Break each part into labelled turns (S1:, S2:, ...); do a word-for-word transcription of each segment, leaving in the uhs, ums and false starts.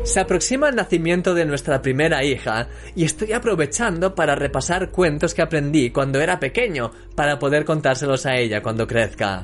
S1: Se aproxima el nacimiento de nuestra primera hija y estoy aprovechando para repasar cuentos que aprendí cuando era pequeño para poder contárselos a ella cuando crezca.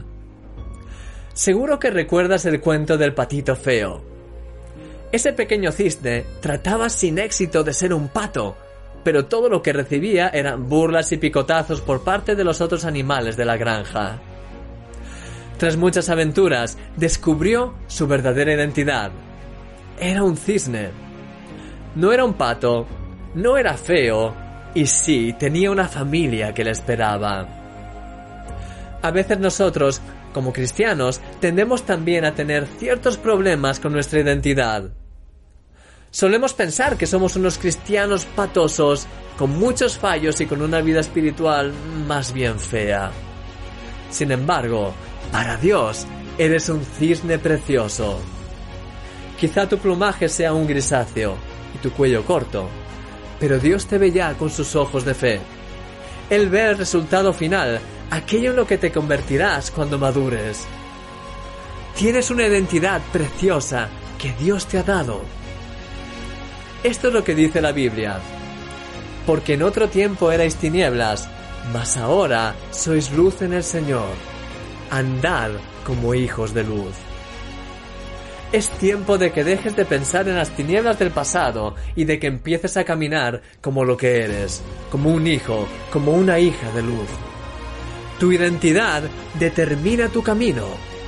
S1: Seguro que recuerdas el cuento del patito feo. Ese pequeño cisne trataba sin éxito de ser un pato, pero todo lo que recibía eran burlas y picotazos por parte de los otros animales de la granja. Tras muchas aventuras, descubrió su verdadera identidad. Era un cisne. No era un pato, no era feo, y sí, tenía una familia que le esperaba. A veces nosotros, como cristianos, tendemos también a tener ciertos problemas con nuestra identidad. Solemos pensar que somos unos cristianos patosos, con muchos fallos y con una vida espiritual más bien fea. Sin embargo, para Dios, eres un cisne precioso. Quizá tu plumaje sea un grisáceo y tu cuello corto, pero Dios te ve ya con sus ojos de fe. Él ve el resultado final, aquello en lo que te convertirás cuando madures. Tienes una identidad preciosa que Dios te ha dado. Esto es lo que dice la Biblia. Porque en otro tiempo erais tinieblas, mas ahora sois luz en el Señor. Andad como hijos de luz. Es tiempo de que dejes de pensar en las tinieblas del pasado y de que empieces a caminar como lo que eres, como un hijo, como una hija de luz. Tu identidad determina tu camino.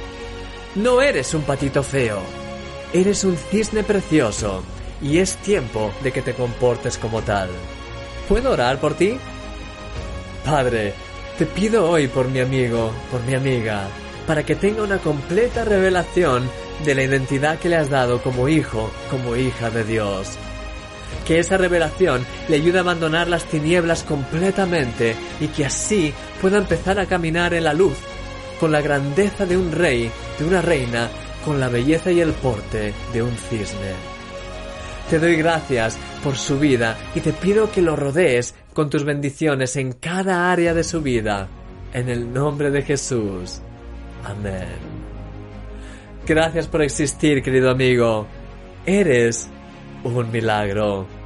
S1: No eres un patito feo, eres un cisne precioso y es tiempo de que te comportes como tal. ¿Puedo orar por ti? Padre, te pido hoy por mi amigo, por mi amiga, para que tenga una completa revelación de la identidad que le has dado como hijo, como hija de Dios. Que esa revelación le ayude a abandonar las tinieblas completamente y que así pueda empezar a caminar en la luz, con la grandeza de un rey, de una reina, con la belleza y el porte de un cisne. Te doy gracias por su vida y te pido que lo rodees con tus bendiciones en cada área de su vida. En el nombre de Jesús. Amén. Gracias por existir, querido amigo. Eres un milagro.